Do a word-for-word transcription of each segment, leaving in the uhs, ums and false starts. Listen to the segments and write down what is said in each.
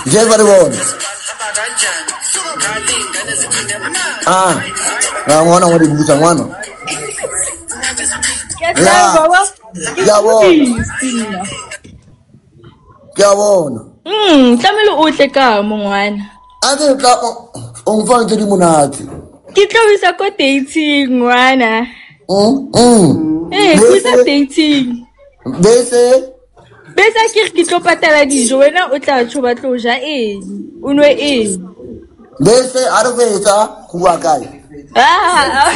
Njengoba libona. Ah. Ngabona ngodi busa ngwana. Ya baba. Ngiyabona. Ngiyabona. Mm, tlamelo o tle ka mo ngwana. Ake ka ongfang tse di monate. Ke tlo isa ko dating ngwana. Mm. Mm. Eh, go isa dating. Bese Besa ke ke tlo patala dijo wena o tla tsho ba tlo ja eng o nwe eng bese a re fetsa go bua kae ah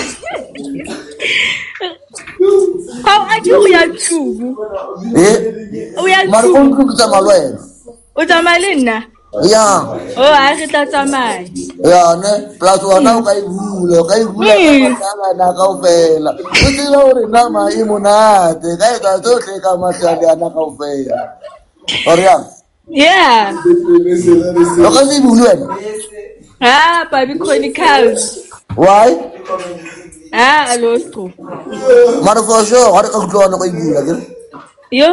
how are you ya tsubu eh o ya mara tsubu go ntse malwena o tsamaya le nna ya oh a re tla tsamaya ya ne plus wana o ka e bula ka e bula ka na ka ofela o tsela hore nama e monate ka e ka tsohle ka matlale ana ka ofela oriang yeah lo ka se bulu wena ah baby chronicles why ah alostro mara for sure ha re ka utlwana ka e bula ke yo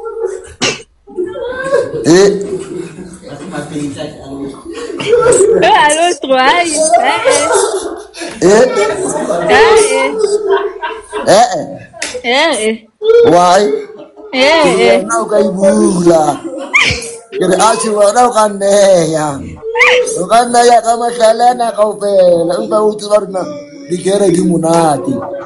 eh eh alostro ai eh eh eh eh eh eh why eh eh na ka e bula ke a tshi wa na ka nneya o ka nna ya ka mahlalana ka ofela empa o tseba rena di kere di monate